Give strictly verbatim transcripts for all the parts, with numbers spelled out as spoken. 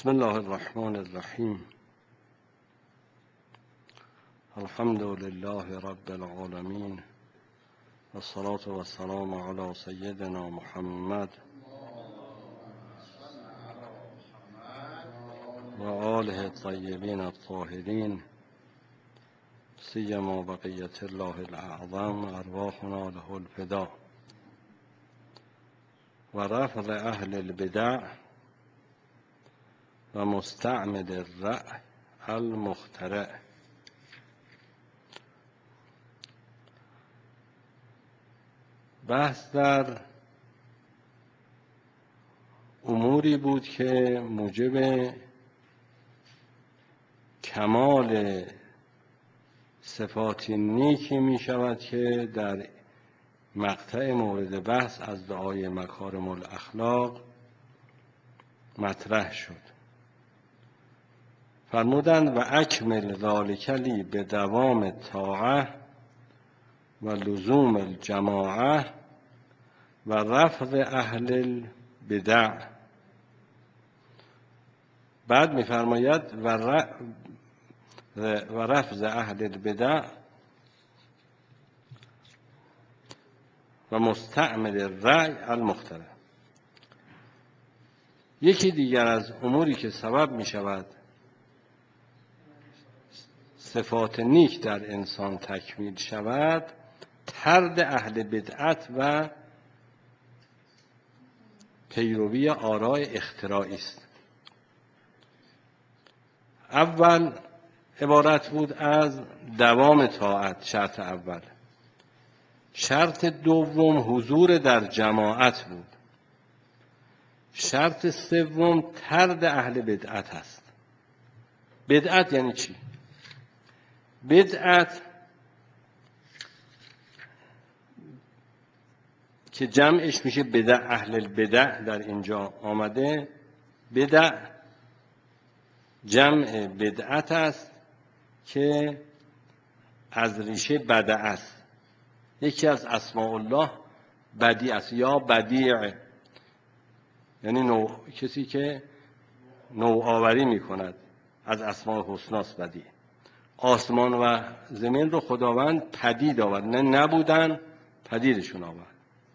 بسم الله الرحمن الرحیم. الحمد لله رب العالمین والصلاة والسلام علی سیدنا محمد و آله الطیبین الطاهرین سیما بقیة الله الاعظم ارواحنا له الفدا و رفض اهل البدع و مستعمل الرأی المخترع. بحث در اموری بود که موجب کمال صفات نیکی می شود که در مقطع مورد بحث از دعای مکارم الاخلاق مطرح شد. فرمودند و اکمل ذالک لی به دوام طاعه و لزوم الجماعه و رفض اهل البدع. بعد می‌فرماید و و رفض اهل البدع و مستعمل الرأی المخترع. یکی دیگر از اموری که سبب می شود صفات نیک در انسان تکمیل شود طرد اهل بدعت و پیروی آراء اختراعی است. اول عبارت بود از دوام طاعت، شرط اول. شرط دوم حضور در جماعت بود. شرط سوم طرد اهل بدعت است. بدعت یعنی چی؟ بدعت که جمعش میشه بدع، اهل البدع در اینجا آمده. بدع جمع بدعت است که از ریشه بدع است. یکی از اسماء الله بدیع است یا بدیع، یعنی نوع، کسی که نوآوری میکند. از اسماء الحسنا است بدیع. آسمان و زمین رو خداوند پدید آورد، نه نبودن، پدیدشون آورد.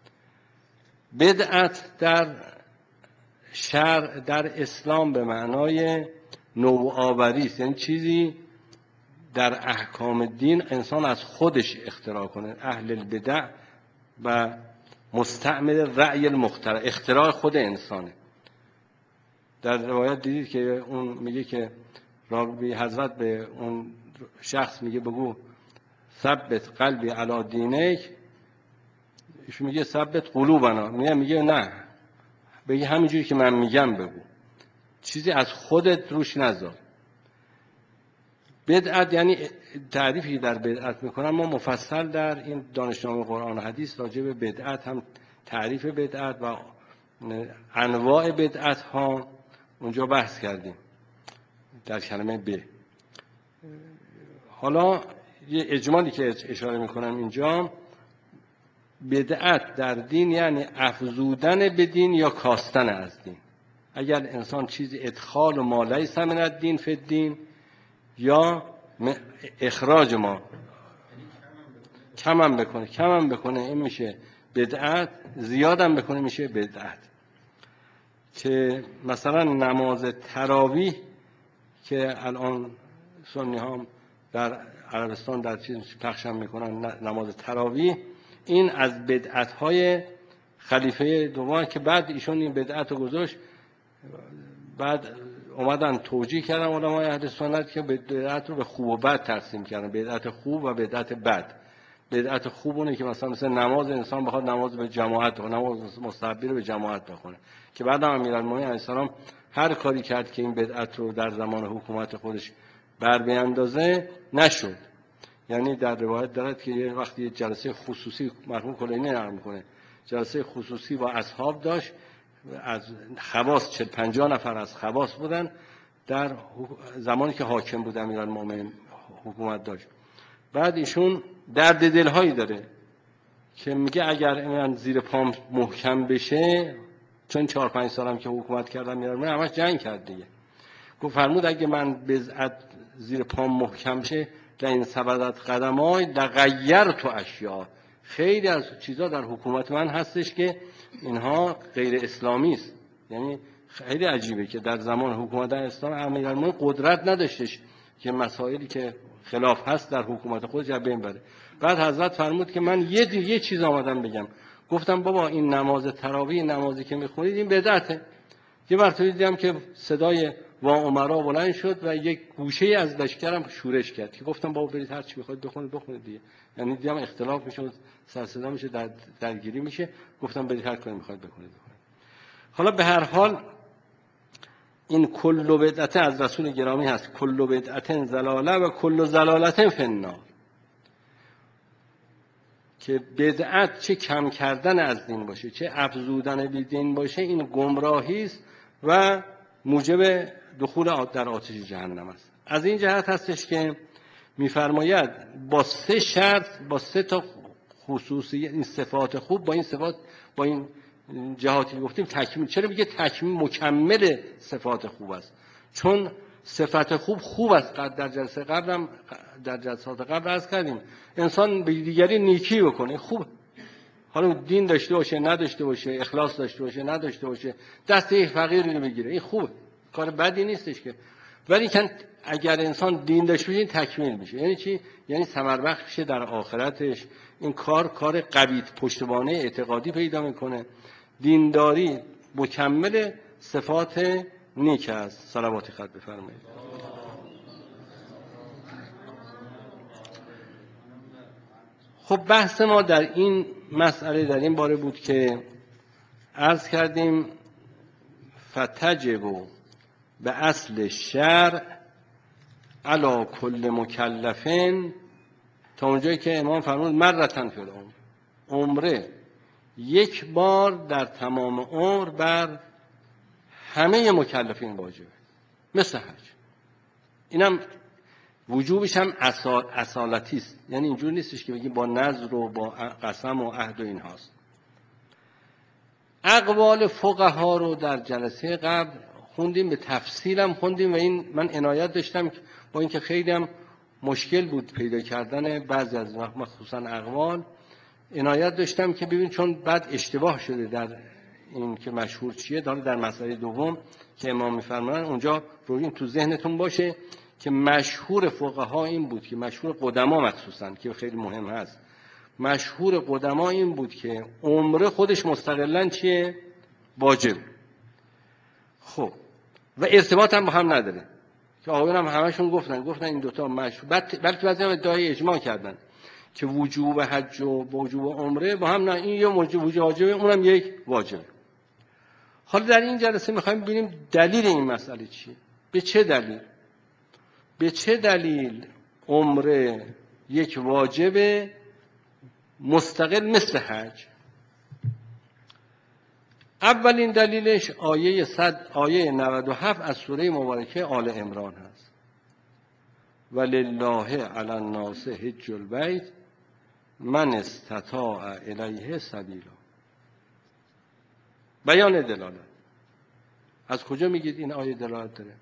بدعت در شرع در اسلام به معنای نوآوری است، یعنی چیزی در احکام دین انسان از خودش اختراع کنه. اهل البدع و مستعمل رأی المخترع، اختراع خود انسانه. در روایت دیدید که اون میگه که راوی حضرت به اون شخص میگه بگو ثبت قلبی علی دینک، ایشون میگه ثبت قلوبنا، میگه میگه نه، بگی همینجوری که من میگم بگو، چیزی از خودت روش نذار. بدعت یعنی تعریفی در بدعت میکنن، ما مفصل در این دانشنامه قرآن و حدیث راجع به بدعت هم تعریف بدعت و انواع بدعت ها اونجا بحث کردیم در کلمه ب. حالا یه اجمالی که اشاره میکنم اینجا، بدعت در دین یعنی افزودن به دین یا کاستن از دین. اگر انسان چیزی ادخال و ما لیس من الدین فی الدین یا اخراج ما کمم بکنه کمم بکنه این میشه بدعت، زیادم بکنه میشه بدعت. که مثلا نماز تراویح که الان سنی ها در عربستان در چیز پخشم میکنن، نماز تراویح، این از بدعت های خلیفه دوم که بعد ایشون این بدعت رو گذاشت. بعد اومدن توجیه کردن علمای اهل سنت که بدعت رو به خوب و بد تقسیم کردن، بدعت خوب و بدعت بد. بدعت خوب اونه که مثلا مثلا نماز انسان بخواد نماز به جماعت بخونه، نماز مستحبی رو به جماعت بخونه، که بعد هم امیرالمومنین علیه السلام هر کاری کرد که این بدعت رو در زمان حکومت خودش بر بیاندازه نشد. یعنی در روایت دارد که یه وقتی یه جلسه خصوصی مرحوم کلینی نقل میکنه، جلسه خصوصی با اصحاب داشت، از خواص چهل پنجاه نفر از خواص بودن در زمانی که حاکم بود امیرالمومنین حکومت داشت. بعد ایشون درد دلهایی داره که میگه اگر من زیر پام محکم بشه، چون چهار پنج سالم که حکومت کردم امیرالمومنین همش جنگ کرد دیگه، گفت فرمود اگه من بضعت زیر پام محکم شه لئن ثبتت قدمای لغیرت اشیاء. خیلی از چیزا در حکومت من هستش که اینها غیر اسلامی است. یعنی خیلی عجیبه که در زمان حکومت اسلام امیرالمومنین قدرت نداشتش که مسائلی که خلاف هست در حکومت خودش از بین بره. بعد حضرت فرمود که من یه یه چیز آمدم بگم. گفتم بابا این نماز تراویح، نمازی که میخونید این بدعته. یه مرتبه دیدم که صدای وا عمرا بلند شد و یک گوشه از لشکرم شورش کرد که گفتم بابا برید هر چی بخواید بخونید بخونید دیگه. یعنی دیدم اختلاف میشه، سر صدا میشه، در درگیری میشه. گفتم برید هر کاری میخواید بکنید بکنید. حالا به هر حال این کل بدعت از رسول گرامی هست. کل بدعت ضلاله و کل ضلالت فی النار. که بدعت چه کم کردن از دین باشه چه افزودن به دین باشه، این گمراهی است و موجب دخول در آتش جهنم است. از این جهت هستش که می‌فرماید با سه شرط، با سه تا خصوصیت، این صفات خوب، با این صفات، با این جهاتی گفتیم تکمیل. چرا میگه تکمیل؟ مکمل صفات خوب است. چون صفت خوب خوب است. در جلسه قبلم در جلسات قبل عرض کردیم انسان به دیگری نیکی بکنه خوب، حالا دین داشته باشه نداشته باشه، اخلاص داشته باشه نداشته باشه، دست یک فقیری رو بگیره، این خوبه، کار بدی نیستش که. ولی که اگر انسان دین داشته باشه تکمیل میشه. یعنی چی؟ یعنی ثمر بخش میشه در آخرتش. این کار کار قوی پشتوانه اعتقادی پیدا میکنه. دینداری مکمل صفات نیک است. صلوات خط بفرمایید. خب بحث ما در این مسئله در این باره بود که عرض کردیم فتجب به اصل شرع علی کل مکلفین، تا اونجایی که امام فرمود مرتن فی العمر، عمره یک بار در تمام عمر بر همه مکلفین واجبه، مثل حج. اینم وجوبش هم اصالتی است. یعنی اینجور نیستش که بگیم با نذر و با قسم و عهد و این هاست. اقوال فقها رو در جلسه قبل خوندیم، به تفصیل هم خوندیم و این من عنایت داشتم با اینکه خیلی هم مشکل بود پیدا کردن بعضی از مخصوصا اقوال، عنایت داشتم که ببین چون بعد اشتباه شده در این که مشهور چیه، داره در مسئله دوم که امام می‌فرمایند اونجا رو این تو ذهنتون باشه که مشهور فقها این بود، که مشهور قدما مخصوصا که خیلی مهم هست، مشهور قدما این بود که عمره خودش مستقلاً چیه؟ واجب. خب و ارتباط هم با هم نداره که آقایون هم همشون گفتن گفتن این دوتا مشهور، بلکه بعضی هم ادعای اجماع کردن که وجوب حج و وجوب عمره با هم، نه این یه وجوب واجبه اونم یک واجبه. حالا در این جلسه می‌خوایم ببینیم دلیل این مسئله چیه. به چه دلیل؟ به چه دلیل عمره یک واجب مستقل مثل حج؟ اولین دلیلش آیه صد آیه نود و هفت از سوره مبارکه آل عمران هست. ولله علی الناس حج البیت من استطاع الیه سبیلا. بیان دلالت. از کجا میگید این آیه دلالت داره؟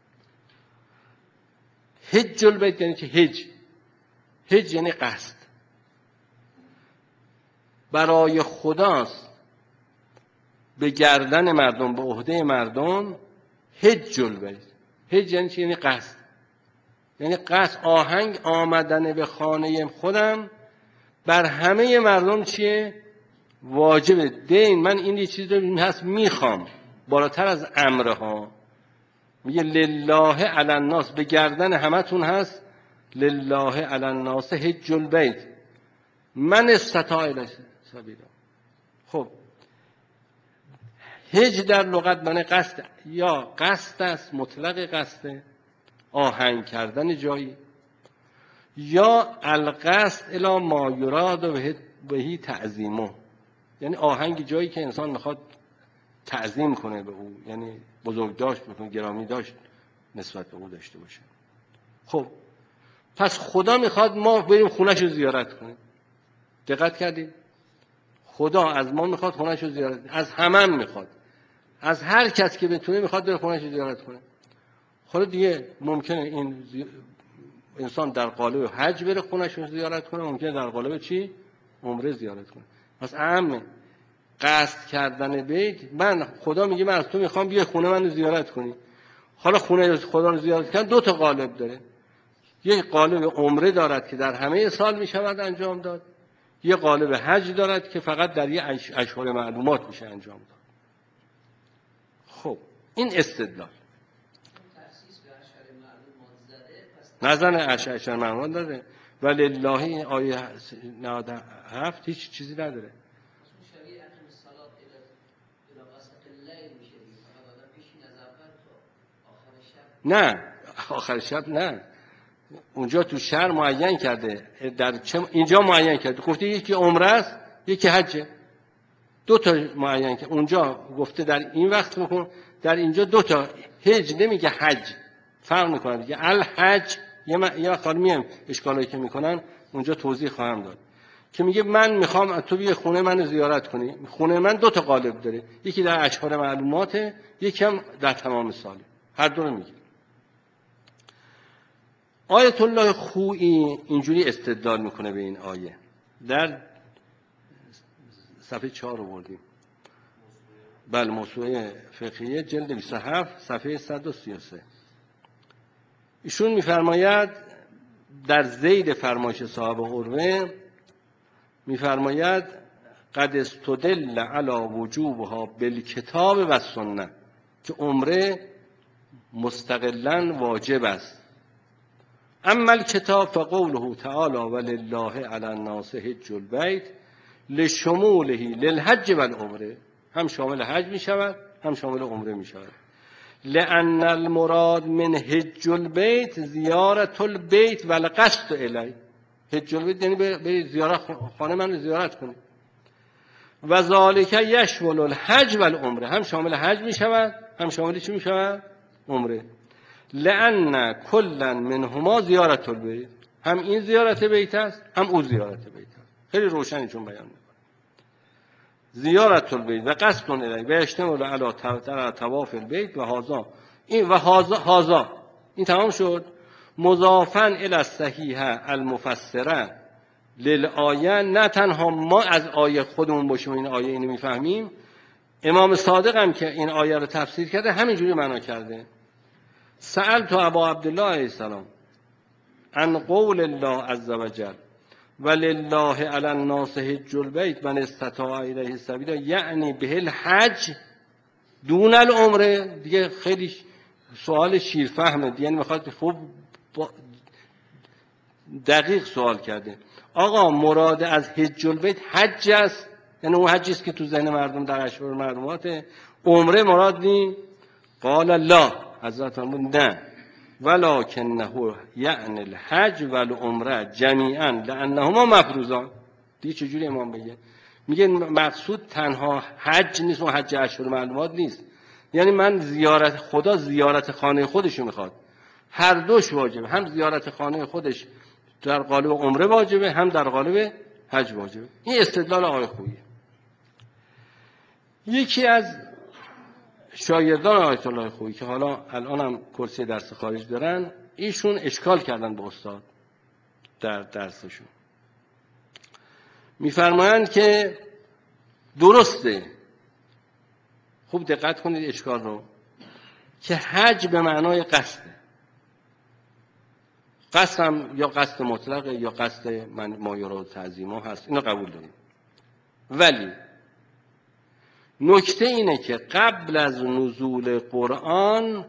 حج البیت یعنی چه؟ حج حج یعنی قصد، برای خداست، به گردن مردم، به عهده مردم. حج البیت، حج یعنی چی؟ یعنی قصد، یعنی قصد آهنگ آمدن به خانه خودم بر همه مردم چیه؟ واجبه. دین من این یه چیز رو هست میخوام، بالاتر از امره ها. میگه لله علی الناس، به گردن همتون هست، لله علی الناس حج البیت من استطاع الیه سبیلا. خب حج در لغت معنی قصد، یا قصد است مطلق قصد، آهنگ کردن جایی، یا القصد الی ما یراد بهی تعظیمه، یعنی آهنگ جایی که انسان میخواد تعظیم کنه به او، یعنی بزرگ داشت بکنه، گرامی داشت نسبت به او داشته باشه. خب پس خدا میخواد ما بریم خونش رو زیارت کنیم. دقت کردید؟ خدا از ما میخواد خونش رو زیارت، از همه میخواد، از هر کس که بتونه میخواد بره خونش رو زیارت کنه. حالا دیگه ممکنه این زی... انسان در قالب حج بره خونش رو زیارت کنه، ممکنه در قالب چی؟ عمره زیارت کنه. پس اهم قصد کردن بیت، من خدا میگه من از تو میخوام بیا خونه منو زیارت کنی. حالا خونه خدا رو زیارت کردن دو تا قالب داره. یک قالب عمره دارد که در همه سال میشود انجام داد، یه قالب حج دارد که فقط در یه اشهر معلومات میشه انجام داد. خب این استدلال نزن اشهر معلومات داره، ولی الله این آیه نود و هفت هیچ چیزی نداره. نه آخر شب نه، اونجا تو شهر معین کرده، در چه اینجا معین کرده، گفته یکی عمره است یکی حجه، دو تا معین کرده. اونجا گفته در این وقت بکن، در اینجا دو تا. حج نمیگه حج، فرق میکنه دیگه. الحج یه م... یه وقت میام اشکالی که میکنن اونجا توضیح خواهم داد، که میگه من میخوام تو بیا خونه منو زیارت کنی. خونه من دو تا قالب داره، یکی در اشهر معلوماته، یکی هم در تمام ساله، هر دو رو میگه. آیت الله خویی اینجوری استدلال میکنه به این آیه، در صفحه چهار آوردیم، بله موسوعه فقهیه جلد بیست و هفت صفحه صد و سی و سه. ایشون میفرماید در ذیل فرمایش صاحب عروه میفرماید قد استدل علی وجوبها بالکتاب و سنت، که عمره مستقلا واجب است. اما الکتاب فقوله تعالی ولله علی الناس حج البیت لشموله للحج و العمره، هم شامل حج می شود هم شامل عمره می شود. لأن المراد من حج البیت زیارت البیت و القصد الیه. حج البیت یعنی به زیارت خانه من زیارت کنی. و ذالک یشمل الحج و العمره، هم شامل حج می شود هم شامل چی می شود؟ عمره. لأن کلا منهما زیارت البیت، هم این زیارت بیت است هم اون زیارت بیت است. خیلی روشنی چون بیان میکنه. زیارت البیت و قصد الیه و یشتمل علی طواف البیت و هذا، این و هذا هذا این تمام شد. مضافا الی الصحیحه المفسره للآیه، نه تنها ما از آیه خودمون باشیم این آیه اینو میفهمیم، امام صادق هم که این آیه رو تفسیر کرده همینجوری معنا کرده. سألت ابا عبدالله علیه السلام عن قول الله عز وجل ولله علی الناس حج البیت من استطاع الیه سبیلا، یعنی به الحج دون العمره. دیگه خیلی سوال شیرفهمه، یعنی میخواد خوب دقیق سوال کرده. آقا مراد از حج البیت حج است، یعنی اون حجی است که تو ذهن مردم در اشهر معلوماته، عمره مراد نی؟ قال لا، حضرت فرمود نه، ولکنه یعنی الحج و العمره جمیعا لانهما مفروضان. دیگه چجوری امام بگه؟ میگه مقصود تنها حج نیست و حج اشهر معلومات نیست، یعنی من زیارت خدا زیارت خانه خودشو میخواد، هر دوش واجبه، هم زیارت خانه خودش در قالب عمره واجبه هم در قالب حج واجبه. این استدلال آقای خوییه. یکی از شاگردان آیت الله خویی که حالا الان هم کرسی درس خارج دارن، ایشون اشکال کردن به استاد در درسشون. میفرمایند که درسته، خوب دقت کنید اشکال رو، که حج به معنای قصده. قصد هم یا قصد مطلقه یا قصد من مایرا و تعظیما هست، اینو قبول داریم. ولی نکته اینه که قبل از نزول قرآن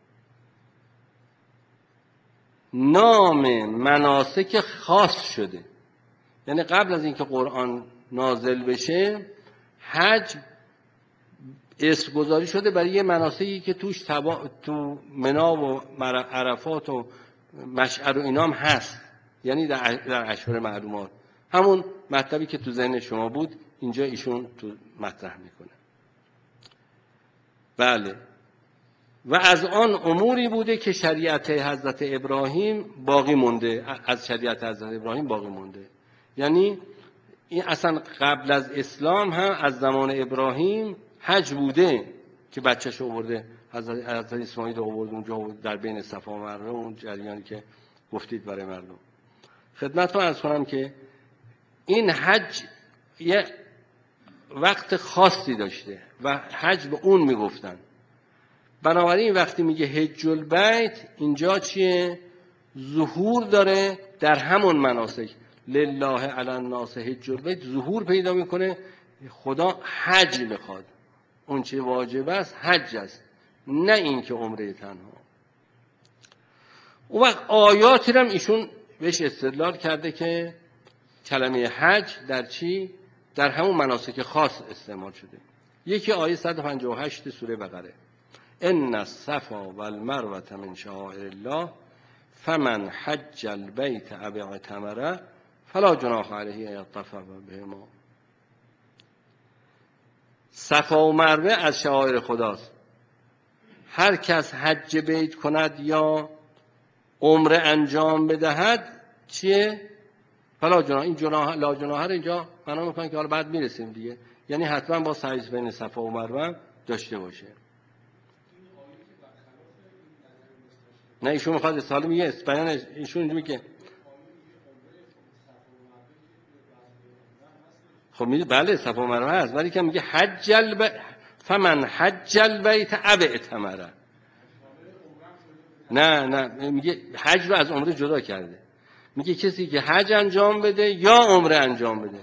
نام مناسک خاص شده، یعنی قبل از اینکه قرآن نازل بشه حج اسم گذاری شده برای یه مناسکی که توش تبا... تو منا و عرفات و مشعر و اینام هست، یعنی در, در اشهر معلومات. همون مطلبی که تو ذهن شما بود اینجا ایشون تو مطرح میکنه. بله، و از آن اموری بوده که شریعت حضرت ابراهیم باقی مونده، از شریعت حضرت ابراهیم باقی مونده. یعنی این اصلا قبل از اسلام هم از زمان ابراهیم حج بوده که بچه‌ش آورده حضرت حضرت اسماعیل رو آورد اونجا و در بین صفا و مروه، اون جریانی که گفتید برای مردم. خدمتتون عرض کنم که این حج یه وقت خاصی داشته و حج به اون میگفتن. بنابراین وقتی میگه حج البیت، اینجا چیه؟ ظهور داره در همون مناسک. لله علی الناس حج البیت ظهور پیدا میکنه. خدا حج میخواد، اون چه واجب است حج است، نه اینکه عمره تنها. اون وقت آیاتی هم ایشون بهش استدلال کرده که کلمه حج در چی؟ در همون مناسک خاص استعمال شده. یکی آیه صد و پنجاه و هشت سوره بقره، ان الصفا والمروه من شعائر الله فمن حج البیت او اعتمر فلا جناح علیه ان یطوف بهما. صفا و مروه از شعائر خداست. هر کس حج بیت کند یا عمره انجام بدهد چیه؟ فلا جناح. این جناح لا جناح رو اینجا معنا میکنن که حالا بعد میرسیم دیگه، یعنی حتما با سعی بین صفا و مروه داشته باشه. نه ایشون میخواد سال میگه بیان ایشون میگه خب میگه بله صفا و مروه هست، ولی که میگه حج الب فمن حج البیت او اعتمر. نه نه میگه حج رو از عمره جدا کرده. میگه کسی که حج انجام بده یا عمره انجام بده.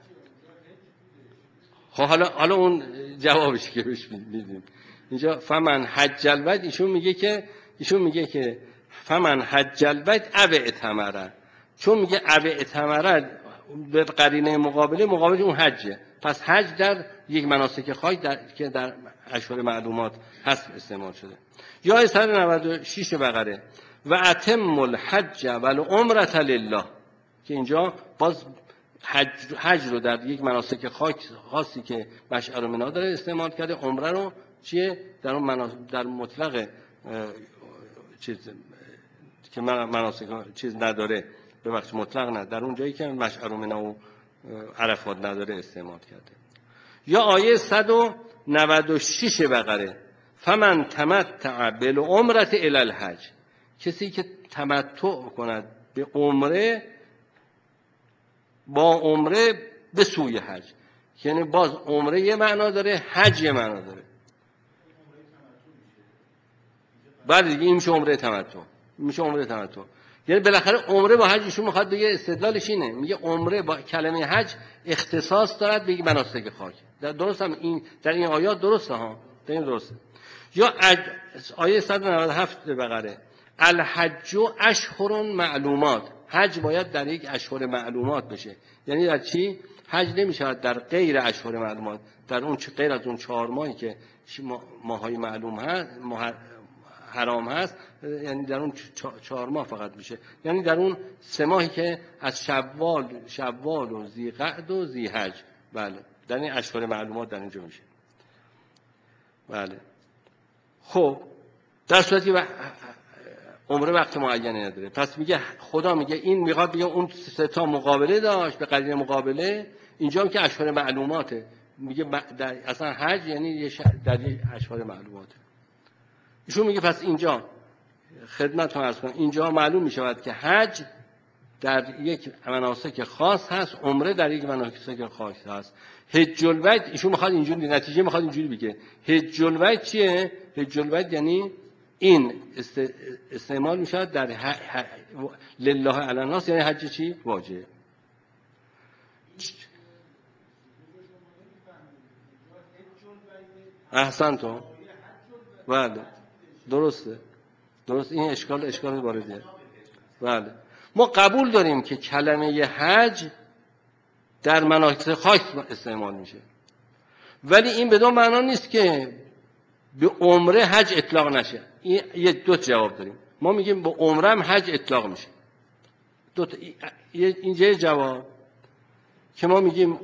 خب حالا حالا اون جوابش که بهش میدیم اینجا فمن حج البیت، ایشون میگه که ایشون میگه که فمن حج البیت او اعتمر، چون میگه او اعتمر به قرینه مقابله مقابل اون حجه، پس حج در یک مناسک خاص در که در اشهر معلومات هست استعمال شده. یا صد و نود و شش بقره و اتم الحج والعمره لله، که اینجا باز حج, حج رو در یک مناسک خاصی که مشعر و منا داره استعمال کرده، عمره رو چیه در اون مناسک در مطلق چیز که مناسک چیز نداره، به وقت مطلق نه، در اون جایی که مشعر و منا و عرفات نداره استعمال کرده. یا آیه صد و نود و شش بقره فمن تمتع بالعمره الی الحج، کسی که تمتع کند به عمره با عمره به سوی حج، یعنی باز عمره یه معنا داره، حج یه معنا داره. بله دیگه این میشه عمره تمتع، میشه عمره تمتع. یعنی بالاخره عمره با حجشون میخواد بگه استدلالش اینه، میگه عمره با کلمه حج اختصاص دارد به مناسک خاک. در درست هم این در این آیات درسته ها، در این درسته. یا آیه صد و نود و هفت بقره الحج اشهر معلومات، حج باید در یک اشهر معلومات بشه. یعنی در چی؟ حج نمیشه در غیر اشهر معلومات، در اون غیر از اون چهار ماهی که ماهای معلوم هست حرام هست، یعنی در اون چهار ماه فقط میشه، یعنی در اون سه ماهی که از شوال شوال و ذیقعد و ذیحج، بله در این اشهر معلومات در اینجا میشه. بله خب در صورتی عمره وقت معینی نداره، پس میگه خدا میگه این میخواد بگه اون سه تا مقابله داشت به قرینه مقابله، اینجا هم که اشهر معلوماته، میگه در اصلا حج یعنی در یک اشهر معلوماته. ایشون میگه پس اینجا خدمتتون عرض کنم اینجا معلوم میشود که حج در یک مناسک خاص هست، عمره در یک مناسک خاص هست. حج البیت ایشون میخواد اینجوری نتیجه میخواد اینجوری بگه حج البیت چیه؟ حج البیت یعنی این استعمال میشود در ح... لله علی الناس، یعنی حج چی؟ واجب. احسنتون، بله درسته درست، این اشکال اشکال واردیه. بله ما قبول داریم که کلمه حج در مناسک خاص استعمال میشه، ولی این بدون معنا نیست که به عمره حج اطلاق نشه. این یه دو جواب داریم، ما میگیم به عمره هم حج اطلاق میشه. دو تا اینجا جواب که ما میگیم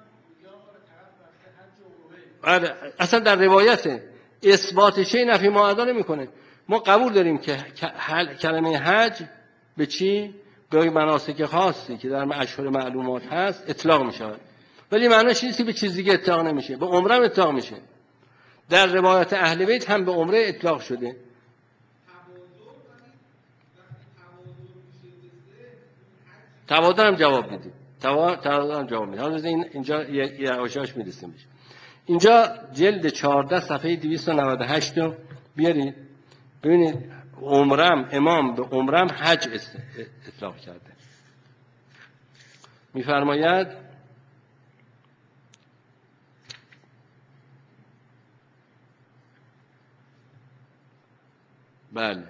اصلا در روایت اثبات شی نفی معادا نمیکنه. ما قبول داریم که کلمه حج به چی؟ به مناسک خاصی که در اشهر معلومات هست اطلاق میشه، ولی معنیش نیست که به چیز دیگه اطلاق نمیشه. به عمره هم اطلاق میشه. در روایت اهل بیت هم به عمره اطلاق شده. تبادر هم جواب میدیم. تبادر هم جواب میدیم. حالا این اینجا یه آشاش میرسیم بشه. اینجا جلد چهارده صفحه دویست و نود و هشت رو بیارید ببینید عمرم امام به عمرم حج اطلاق کرده. میفرماید بله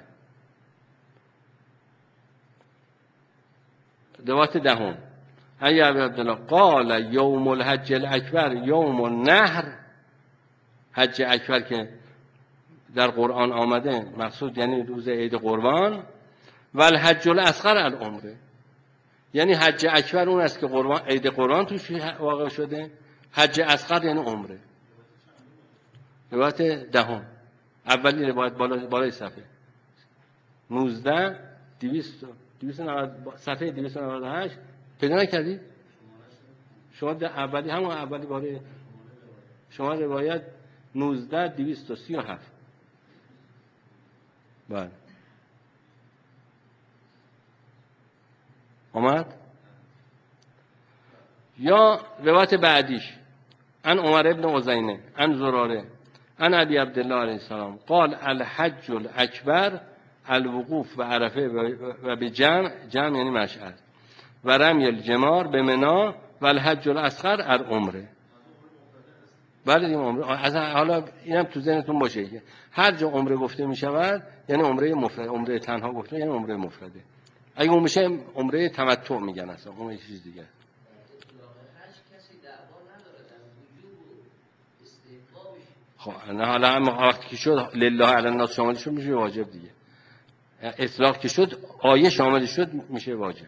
روایت دهم ای ابی عبدالله قال یوم الحج الاکبر یوم النحر، حج اکبر که در قرآن آمده مقصود یعنی روز عید قربان، و الحج الاصغر العمره، یعنی حج اکبر اون است که قربان عید قربان توش واقع شده، حج اصغر یعنی عمره. روایت دهم اولی روایت بالا بالای صفحه نوزده دویست دویست و نود صفحه دویست و نود و هشت پیدا نکردید شما؟ در اولی همون اولی باره شما روایت نوزده دویست و سی و هفت. بله آمد. یا روایت بعدیش ان عمر ابن عزینه ان زراره ان ابی عبدالله علیه السلام قال الحج الاکبر الوقوف به عرفه و به جمع، جمع یعنی مشعر، و رمی الجمار به منا، و الحج الاصغر العمره. بله این عمره. حالا اینم تو ذهنتون باشه که هر جا عمره گفته می شود یعنی عمره مفرد، عمره تنها گفته یعنی عمره مفرده. اگه اون میشه عمره تمتع میگن، اصلا اون یه چیز دیگه. خب نه حالا هم وقتی که شد لله علی الناس شامل شد میشه واجب دیگه. اطلاق که شد آیه شامل شد میشه واجب.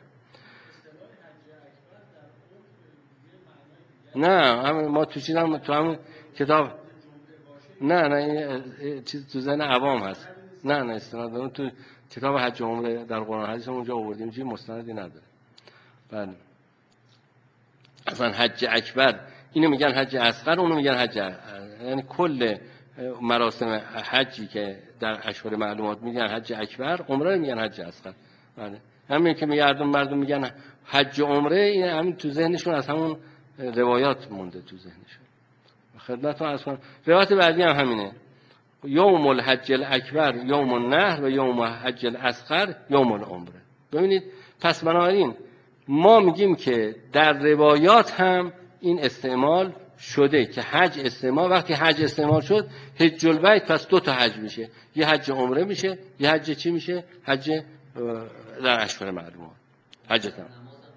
نه هم ما تو چیز هم تو هم کتاب نه نه این چیز تو ذهن عوام هست. نه نه استناد اون تو کتاب حج و عمره در قرآن حدیث اونجا آوردیم چیز مستندی نداره. بله اصلا حج اکبر اینو میگن حج اصغر، اونو میگن حج، یعنی کل مراسم حجی که در اشهر معلومات میگن حج اکبر، عمره میگن حج اصغر. بله همین که مردم مردم میگن حج و عمره، این همین تو ذهنشون از همون روایات مونده تو ذهنشون. خدمتتون عرض کنم روایت بعدی هم همینه، یوم الحج الاکبر یوم النحر و یوم الحج الاصغر یوم العمره. ببینید پس بنابراین ما میگیم که در روایات هم این استعمال شده که حج استعمال، وقتی حج استعمال شد حج البیت پس دو تا حج میشه، یه حج عمره میشه، یه حج چی میشه؟ حج در اشهر معلومات. حج هم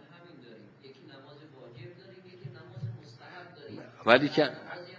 ولی که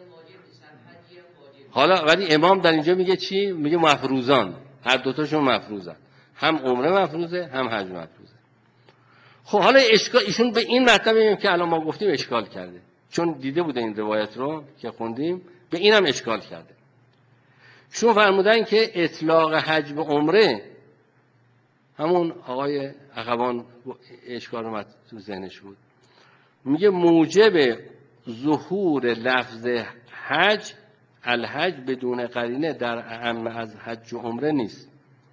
حالا ولی امام در اینجا میگه چی؟ میگه مفروضان، هر دوتاشون مفروضن، هم عمره مفروضه هم حج مفروضه. خب حالا اشکال ایشون به این مطلب میگیم که الان ما گفتیم اشکال کرده، چون دیده بوده این روایت رو که خوندیم به اینم اشکال کرده. شون فرمودن که اطلاق حج به عمره، همون آقای اخوان اشکال رو تو ذهنش بود، میگه موجب ظهور لفظ حج الحج بدون قرینه در اعم از حج و عمره نیست،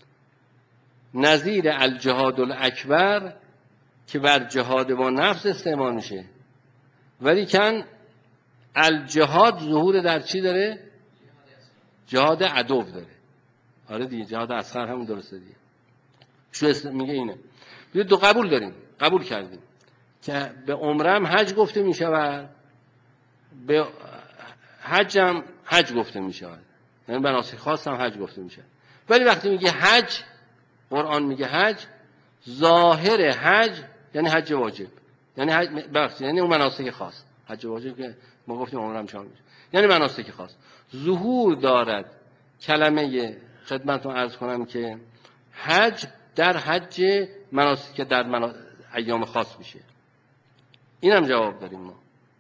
نظیر الجهاد الاکبر که بر جهاد با نفس استعمال میشه، ولی کن الجهاد ظهور در چی داره؟ جهاد عدو داره. آره دیگه جهاد اصغر همون درسته دیگه. شو میگه اینه. بیا دو قبول داریم، قبول کردیم که به عمره هم حج گفته میشود، به حج هم حج گفته میشود، یعنی مناسک خاص هم حج گفته میشه. ولی وقتی میگه حج، قرآن میگه حج، ظاهر حج یعنی حج واجب، یعنی حج بخش، یعنی اون مناسک خاص. حج واجب که ما گفتیم عمره هم شامل میشه، یعنی مناسک خاص ظهور دارد. کلمه خدمتتون عرض کنم که حج در حج مناسک که در مناسک ایام خاص میشه. اینم جواب داریم ما.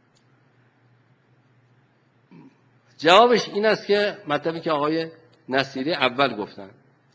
جوابش این است که مطلبی که آقای نصیری اول گفتن،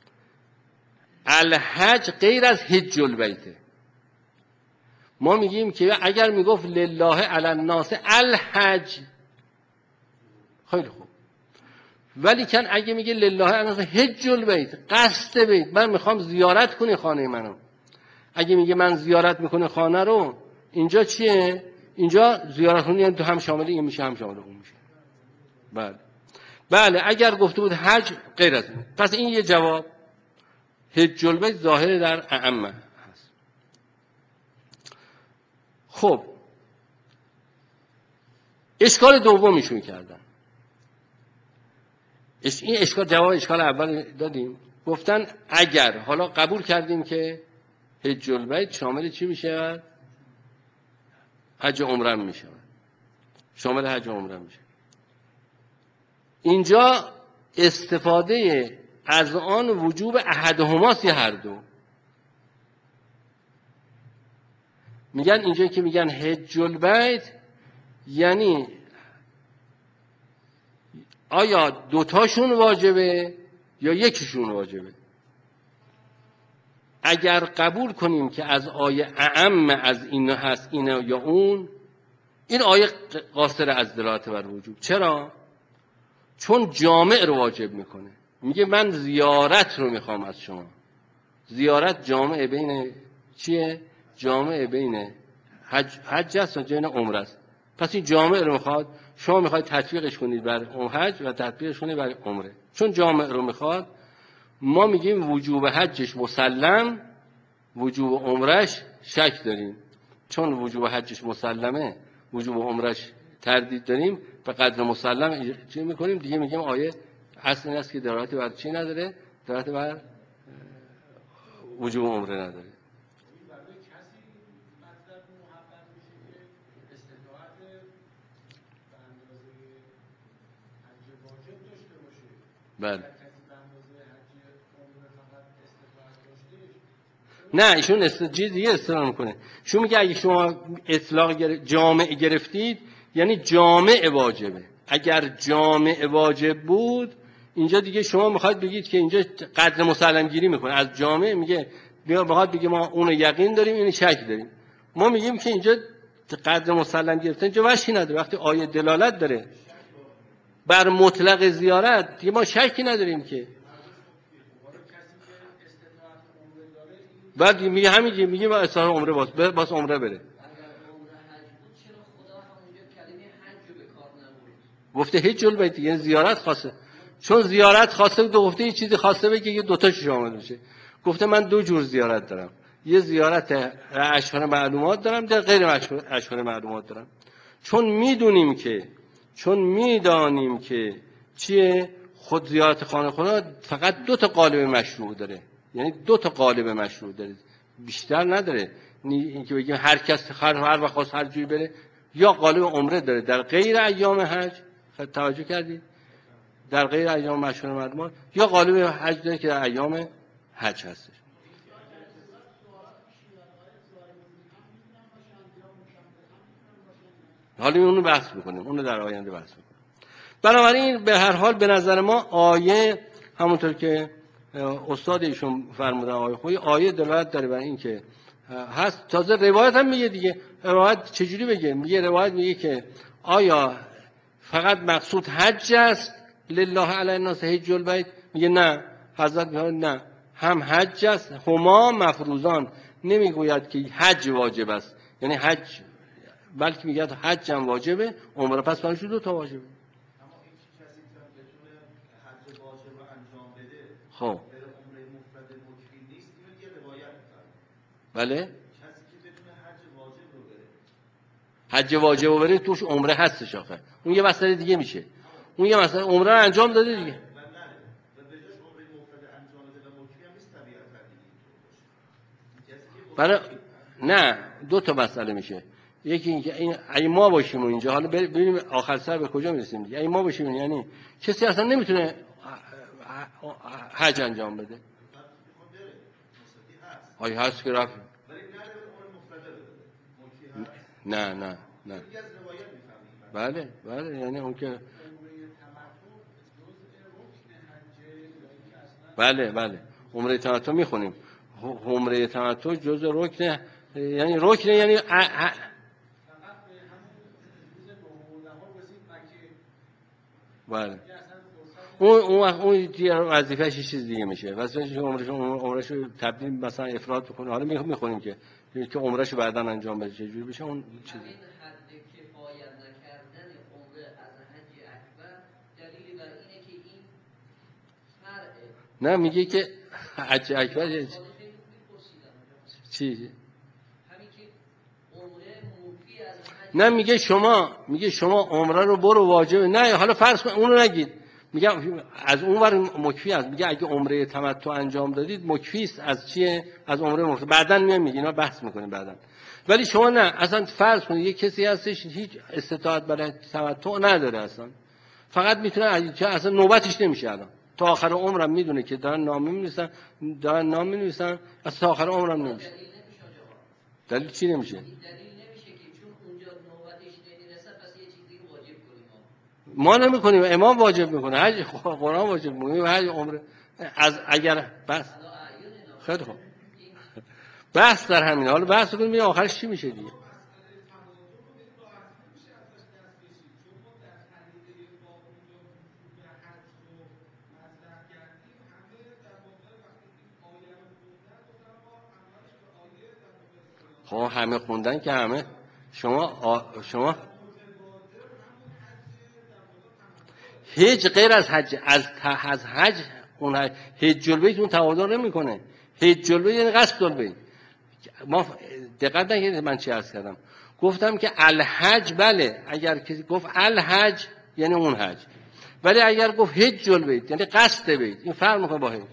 الحج غیر از حج البیته. ما میگیم که اگر میگفت لله علی الناس الحج، خیلی خوب، ولی کن اگه میگه لله انا حج البیت، قصد بیت، من میخوام زیارت کنی خانه منو، اگه میگه من زیارت میکنه خانه رو، اینجا چیه؟ اینجا زیارت کنی یعنی تو هم شامل این میشه هم شامل اون میشه. بله بله اگر گفته بود حج غیر از این. پس این یه جواب. حج البیت ظاهر در اعمه هست. خب اشکال دومیشون کردن. این اشکال جواب اشکال اول دادیم. گفتن اگر حالا قبول کردیم که حج البیت شامل چی میشه؟ حج عمره میشه. شامل حج عمره میشه. اینجا استفاده از آن وجوب احدهماست یا هر دو؟ میگن اینجا که میگن حج البیت یعنی آیا دوتاشون واجبه یا یکیشون واجبه؟ اگر قبول کنیم که از آیه اعم از این هست این یا اون، این آیه قاصر از دلالت بر وجوب. چرا؟ چون جامع رو واجب میکنه. میگه من زیارت رو میخوام از شما. زیارت جامع بین چیه؟ جامع بین حج حج است و بین عمره است. پس این جامع رو میخواد، شما میخواید تطبیقش کنید بر حج و تطبیقش کنید بر عمره. چون جامع رو میخواد، ما میگیم وجوب حجش مسلم، وجوب عمرش شک داریم. چون وجوب حجش مسلمه، وجوب عمرش تردید داریم، به قدر مسلم چی میکنیم دیگه؟ میگیم آیه اصل این است که دلالت بر چی نداره؟ دلالت بر وجوب عمره نداره. بله. نه ایشون استجیه دیگه استفاده میکنه. شما میگه اگه شما اطلاق گرفت جامع گرفتید یعنی جامع واجبه. اگر جامع واجب بود اینجا دیگه شما میخواید بگید که اینجا قدر مسلم گیری میکنه. از جامع میگه میخواد بگه ما اون یقین داریم این شک داریم. ما میگیم که اینجا قدر مسلم گرفتن اینجا وجهی نداره. وقتی آیه دلالت داره بر مطلق زیارت دیگه ما شکی نداریم که. بعد میگه همین میگه با اصحاب عمره باز باز عمره بره. گفته حج البیت یعنی زیارت خاصه. چون زیارت خاصه دو گفته یه چیزی خاصه بگه که دو تا شامل میشه. گفته من دو جور زیارت دارم. یه زیارت اشهر معلومات دارم، در غیر اشهر معلومات دارم. چون میدونیم که چون میدانیم که چیه خود زیارت خانه خدا فقط دو تا قالب مشروع داره. یعنی دو تا قالب مشروع داره، بیشتر نداره. اینکه بگیم هر کس هر هر وقت هر جوری بره. یا قالب عمره داره در غیر ایام حج، توجه کردید؟ در غیر ایام مشهور معلومات، یا قالب حج داره که در ایام حج هستش. حالا اونو بحث میکنیم، اونو در آینده بحث میکنیم. بنابراین به هر حال به نظر ما آیه همونطور که استاد ایشون فرمودن آیه خویی آیه دلالت داره بر این که هست. تازه روایت هم میگه دیگه. روایت چجوری بگه؟ میگه روایت میگه که آیا فقط مقصود حج است لله علی الناس حج البیت؟ میگه نه. حضرت میگه نه، هم حج است، هما مفروضان. نمیگوید که حج واجب است یعنی حج، بلکه میگه حج هم واجبه، عمره پس برای دو تا واجبه. اما این کسی که بتونه حج واجب رو انجام بده خب بره عمره مفرد مکفی نیست، اینو یه روایت میفرمایه. بله کسی که بتونه حج واجب رو بره حج واجب رو بره توش عمره هستش آخه. اون یه مسئله دیگه میشه. اون یه مسئله عمره رو انجام داده دیگه. برای نه دو تا مسئله میشه. یکی اینکه این اگه ما باشیم اینجا، حالا ببینیم آخر سر به کجا میرسیم دیگه. اگه ما باشیم یعنی کسی اصلا نمیتونه حج انجام بده. آیا هست که رفت؟ نه نه نه. بله بله یعنی اون که بله بله عمره تمتع میخونیم. عمره تمتع جزء رکن، یعنی رکن یعنی ا... ا... بله اون اون وقت اون وظیفه‌ش یه چیز دیگه میشه. وظیفه‌ش عمرش عمرش رو تبدیل مثلا افراد بکنه. حالا میخونیم که که عمرش بعداً انجام بده چه جوری بشه اون چیزی. این حد کفایت نکردن عمره از حج اکبر دلیل بر اینه که این فرعه. نه میگه که حج اکبر چی؟ چی؟ نه میگه شما میگه شما عمره رو برو واجبه. نه حالا فرض کن اونو نگید، میگم از اون ور مکفی است. میگه اگه عمره تمتع انجام دادید مکفی است از چیه؟ از عمره مفرد. بعداً میام میگه اینا بحث میکنیم بعداً. ولی شما نه، اصلا فرض کنید یه کسی هستش هیچ استطاعت برای تمتع نداره، اصلا فقط میتونه چه اصلا نوبتش نمیشه. الان تا آخر عمرم میدونه که دارن نام می‌نویسن دارن نام می‌نویسن از تا آخر عمرم نمیشه. دلیل چی نمیشه؟ ما نمی‌کنیم، امام واجب میکنه، حج قرآن واجب میکنه، حج عمره از اگر بس. خیلی خوب بحث در همین. حالا بحث کنیم ببینیم آخرش چی میشه دیگه. خب همه خوندن که همه شما آ... شما هیچ غیر از حج از از حج اون حج البیت اون تواضع نمیکنه. حج البیت یعنی قصد البیت. ما دقت نکنید من چی عرض کردم. گفتم که الحج بله، اگر کسی گفت الحج یعنی اون حج، ولی اگر گفت حج البیت یعنی قصد بیت، این فرق میکنه با حج.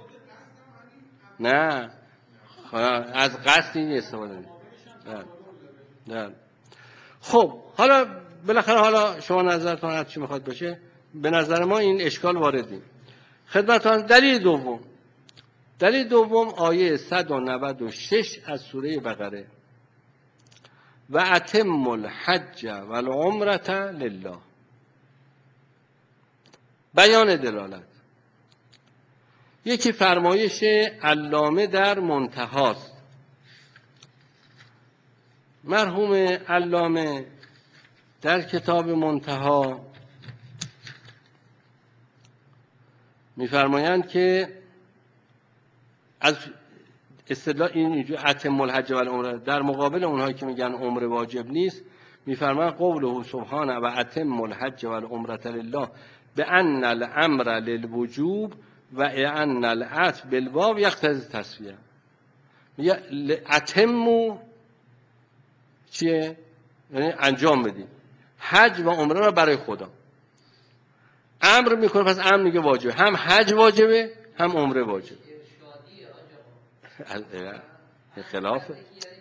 نه از قصد این استفاده نمی نه. نه خب حالا بالاخره حالا شما نظرتون هر چی میخواد باشه، به نظر ما این اشکال وارد نیست. خدمتتون دلیل دوم. دلیل دوم آیه صد و نود و شش از سوره بقره و اتم الحج والعمرة لله. بیان دلالت. یکی فرمایش علامه در منتهاست. مرحوم علامه در کتاب منتها می‌فرمایند که از استدلال این اینجوری اتم الحج والعمره در مقابل اونهایی که میگن عمره واجب نیست، می‌فرمایند قوله سبحانه و اتم الحج والعمره لله بان الامر للوجوب و ان العطف بالواو یقتضی التسویه. میگه اتمو چیه؟ یعنی انجام بدید حج و عمره را برای خدا. امر میکنه، پس امر میگه واجبه، هم حج واجبه هم عمره واجبه. خلافه.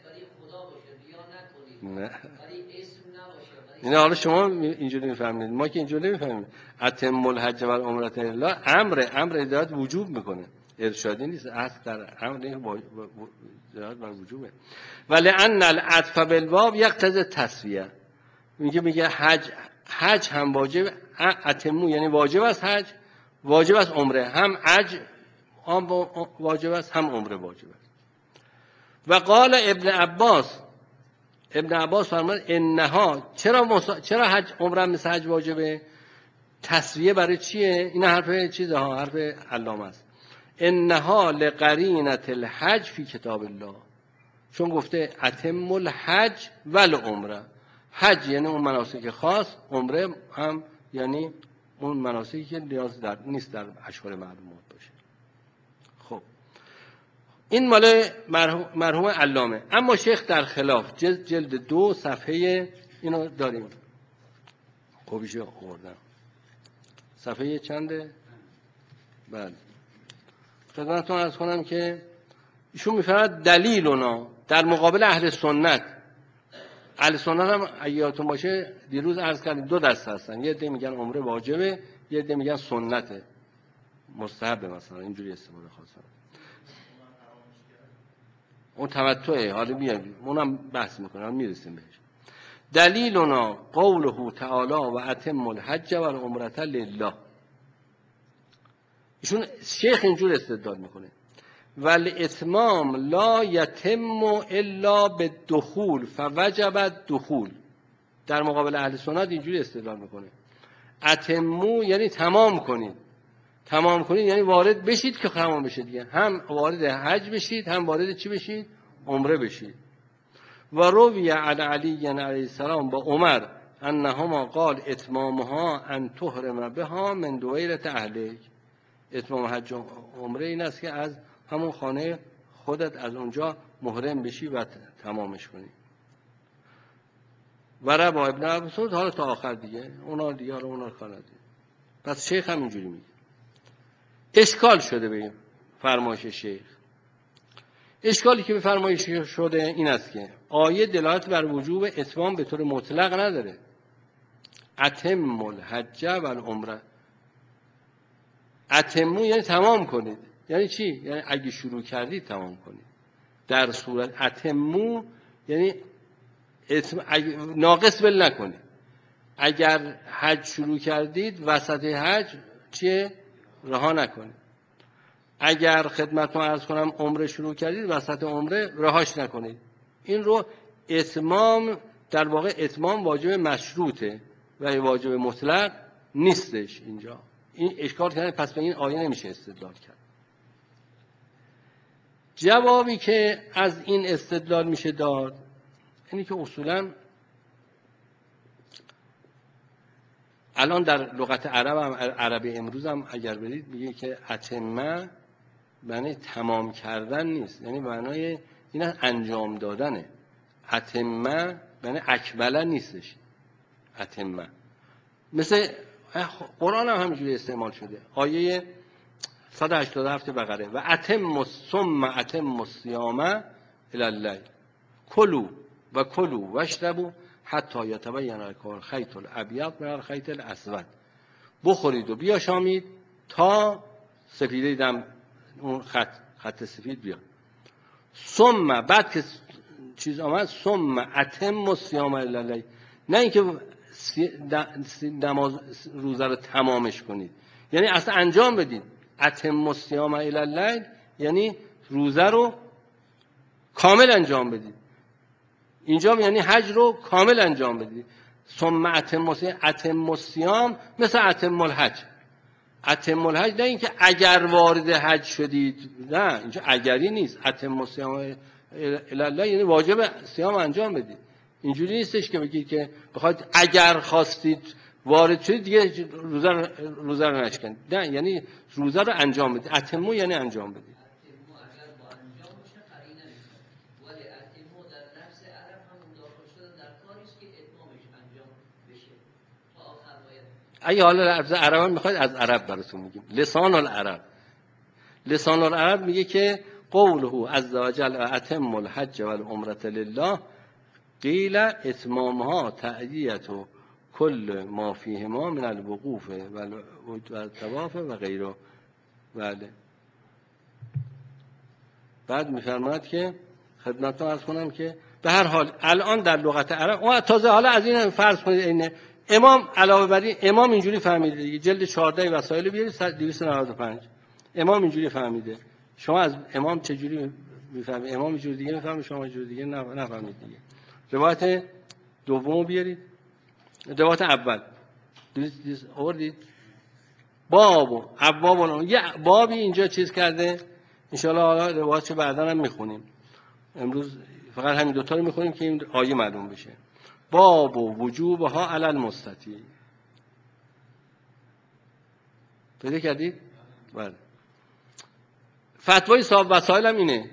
نه نه حالا شما اینجوری میفهمید، ما که اینجوری نمیفهمیم. اتم الحج والعمره لله امر امر ادارت وجوب میکنه، ارشادی نیست. اصل در امر ادارت بر وجوبه. ولی ان العطف بالواو یقتضی التسویه. میگه میگه حج حج هم واجب، اتمو یعنی واجب است حج، واجب است عمره، هم حج هم واجب است هم عمره واجب است. و قال ابن عباس ابن عباس فرمود انها چرا مصا... چرا حج عمره مثل حج واجبه؟ تسویه برای چیه؟ این حرف چیزه ها، حرف علامه است. انها لقرینه الحج فی کتاب الله. چون گفته اتم الحج والعمره. حج یعنی اون مناسک خاص، عمره هم یعنی اون مناسکی که نیاز در نیست در اشهر معلومات باشه. خب این مال مرحوم علامه. اما شیخ در خلاف جلد, جلد دو صفحه اینو داریم. خوبیشو آوردم. صفحه چنده؟ بله. خدمتتون عرض کنم که ایشون میفرماید دلیلنا در مقابل اهل سنت. اهل سنت هم ایاتون باشه دیروز عرض کردیم دو دسته هستن. یه عده میگن عمره واجبه، یه عده میگن سنته، مستحبه، مثلا اینجوری استفاده خواستن. اون تمتعه. حالا میایم اونم بحث میکنم، میرسیم بهش. دلیلنا قوله تعالی و اتم الحج والعمره لله. ایشون شیخ اینجور استدلال میکنه والاتمام لا یتم الا بالدخول فوجب الدخول. در مقابل اهل سنت اینجوری استدلال میکنه اتمو یعنی تمام کنید، تمام کنید یعنی وارد بشید که تمام بشه دیگه، هم وارد حج بشید هم وارد چی بشید؟ عمره بشید. و روی علی علی علیه السلام با عمر انهما قال اتمامها ان تحرم بها من دویرت اهلیک. اتمام حج و عمره این است که از همون خانه خودت از اونجا محرم بشی و تمامش کنی. و ربا ابن عباسود حالا تا آخر دیگه اونا دیگه رو اونا کار نداره. پس شیخ هم اینجوری میگه. اشکال شده به این فرمایش شیخ. اشکالی که به فرمایش شیخ شده این است که آیه دلالت بر وجوب اتمام به طور مطلق نداره. اتم الحج و العمره. اتمو یعنی تمام کنید. یعنی چی؟ یعنی اگه شروع کردید تمام کنید. در صورت اتمو یعنی اتم... اگه... ناقص بل نکنید. اگر حج شروع کردید وسط حج چیه؟ رها نکنید. اگر خدمتتون عرض کنم عمره شروع کردید وسط عمره رهاش نکنید. این رو اتمام در واقع اتمام واجب مشروطه و واجب مطلق نیستش اینجا. این اشکال کنه، پس به این آیه نمیشه استدلال کرد. جوابی که از این استدلال میشه داد اینی که اصولا الان در لغت عرب هم عرب امروز هم اگر برید میگه که اتمه معنی تمام کردن نیست، یعنی معنای این انجام دادنه. اتمه معنی اکمله نیستش. اتمه مثل قرآن هم همینجوری استعمال شده. آیه صد و هشتاد و هفت بقره و اتم ثم اتم الصیام الی اللیل کلوا و کلوا واشربوا حتی یتبین لکم الخیط الابیض من الخیط الاسود. بخورید و بیاشامید تا سفیده دم اون خط خط سفید بیاد. ثم بعد که چیز آمد ثم اتم الصیام الی اللیل، نه اینکه نماز روزه رو تمامش کنید، یعنی اصلا انجام بدید. اتم الصیام الی اللیل یعنی روزه رو کامل انجام بدید. اینجا یعنی حج رو کامل انجام بدید. ثم اتم اتم الصیام مثل اتم الحج. اتم الحج نه اینکه اگر وارد حج شدید، نه اینجا اگری نیست. اتم الصیام الی اللیل یعنی واجب صیام انجام بدید. اینجوری نیستش که بگید که بخواید اگر خواستید وارد شدید دیگه روزه روزه رو نشکنید. نه یعنی روزه رو انجام بدید. اتمو یعنی انجام بدید. اتمو اگر با انجام باشه قرینه میشه، ولی اتمو در نفس عرب هم داخل شده در کاری است که اتمامش انجام بشه تا آخر باید. اگه حالا لفظ عرب هم میخواید از عرب براتون میگیم. لسان العرب. لسان العرب میگه که قوله عز وجل اتم الحج والعمره لله قیل اتمامها تأدیت و کل ما فیهما من الوقوف و الطواف و غیره. بله. بعد میفرماید که خدمتتون عرض کنم که به هر حال الان در لغت عرب و تازه حالا از این فرض کنید این امام علاوه بر این امام اینجوری فهمیده دیگه، جلد چهارده وسایل بیارید دویست و نود و پنج. امام اینجوری فهمیده. شما از امام چه جوری میفهمید؟ امام اینجوری دیگه میفهمه، شما اینجوری دیگه نفهمید دیگه. روایت دوم بیارید. روایت اول آوردید. باب ابواب یه بابی اینجا چیز کرده. ان شاء الله حالا روایتشو بعدا هم میخونیم. امروز فقط همین دوتا رو میخونیم که این آیه معلوم بشه. باب وجوبها علی المستطیع. پیدا کردید؟ بله. فتوای صاحب وسائل هم اینه.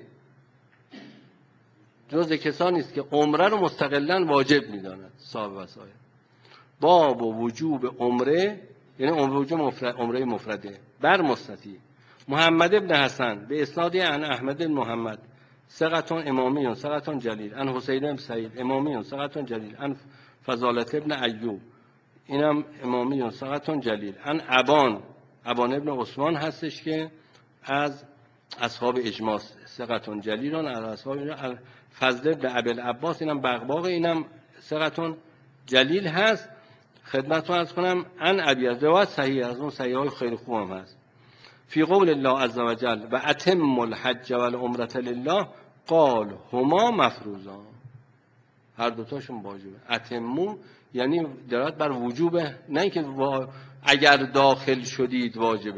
جز کسانی است که عمره رو مستقلاً واجب می‌داند صاحب وسائل. باب وجوب عمره یعنی عمره وجوب مفرد، عمره مفرده بر مستطیع. محمد ابن حسن به اسناد عن احمد بن محمد ثقة امامی ثقة جلیل، عن حسین بن سعید امامی ثقة جلیل، عن فضالة ابن ایوب اینم امامی ثقة جلیل، عن ابان ابان ابن عثمان هستش که از اصحاب اجماع ثقة جلیل، از اصحاب فضل ابن ابی العباس اینم بغباغ اینم ثقة جلیل هست. خدمتتون عرض کنم عن ابی روایت صحیح از اون صحیح های خیلی خوب هم هست. فی قول الله عز وجل و اتم الحج والعمره لله قال هما مفروضان. هر دوتاشون واجبه. اتمو یعنی دلالت بر وجوبه، نه اینکه اگر داخل شدید واجبه،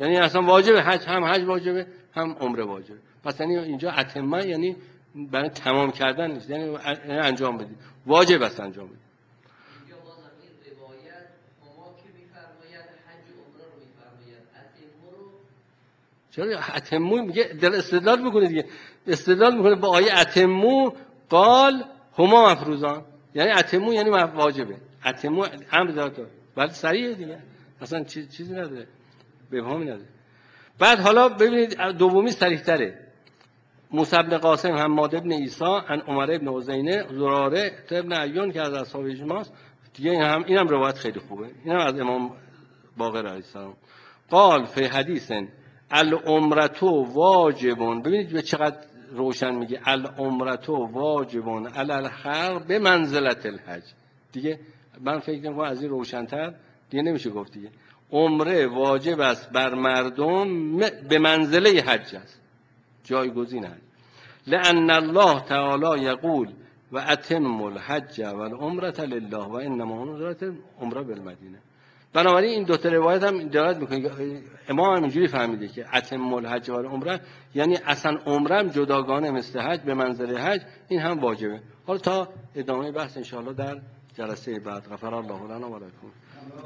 یعنی اصلا واجبه، حج هم حج واجبه هم عمره واجبه. پس یعنی اینجا اتمه یعنی برای تمام کردن نیست، یعنی انجام بدید، واجب است انجام بدید. اینجا باز این روایت هما که میفرماید حج و عمره رو میفرماید، اتمو رو چرا اتمو میگه در استدلال میکنه دیگه، استدلال میکنه با آیه اتمو قال هما مفروضان، یعنی اتمو یعنی واجبه، اتمو امر ذاته، ولی صریحه دیگه، اصلا چیز چیزی نداره، بهامی نداره. بعد حالا ببینید دومی صریح‌تره، موسی بن قاسم، حماد بن عیسی، عن عمر بن حزینه، زراره ابن عیان که از اصحاب اجماعست دیگه، این هم اینم روایت خیلی خوبه، اینم از امام باقر علیه السلام. قال فی حدیث العمرة واجب، ببینید به چقدر روشن میگه، العمرة واجب علی الخلق به منزلت الحج. دیگه من فکر می‌کنم از این روشن‌تر دیگه نمیشه گفت دیگه. عمره واجب است بر مردم به منزله حج است، جایگزین است. لأن الله تعالی یقول و اتم الحج والعمرة لله و انما نزلت عمره بالمدینه. بنابراین این دو تا روایت هم دلالت میکنه، امام هم اینجوری فهمیده که اتم الحج والعمره یعنی اصلا عمره هم جداگانه مثل حج به منزله حج، این هم واجبه. حالا تا ادامه بحث ان شاء الله در جلسه بعد. غفر الله لنا و لکم.